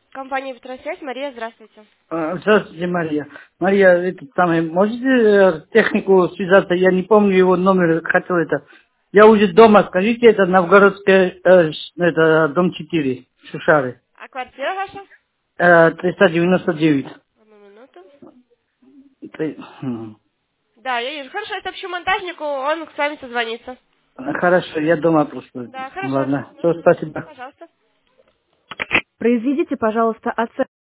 Компания «Петросвязь», Мария, здравствуйте. Здравствуйте, Мария. Мария, можете технику связаться? Я не помню его номер, хотел это. Я уже дома, скажите, это Новгородская, дом 4, Шушары. А квартира ваша? 399. Одну минуту. М. Да, я вижу. Хорошо, я сообщу монтажнику, он с вами созвонится. Хорошо, я дома просто. Да, хорошо. Ладно, все, спасибо. Пожалуйста. Произведите, пожалуйста, оценку.